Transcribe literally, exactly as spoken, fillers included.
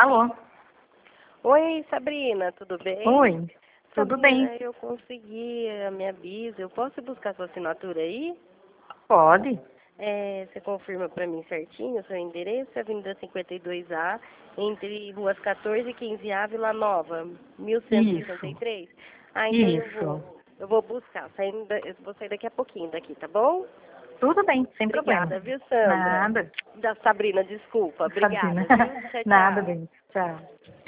Alô? Oi, Sabrina, tudo bem? Oi, tudo Sabrina, bem? eu consegui a minha Visa. Eu posso buscar sua assinatura aí? Pode? É, você confirma para mim certinho o seu endereço? Avenida cinquenta e dois A, entre ruas quatorze e quinze A, Vila Nova, mil cento e sessenta e Isso, três. Ah, então eu isso. vou, eu vou buscar. Saindo da- eu vou sair daqui a pouquinho daqui, tá bom? Tudo bem, sem problema. Obrigada, viu, Sandra? Nada, Da Sabrina, desculpa. Sabrina. Obrigada, viu? Tchau, Nada, tchau. bem. Tchau.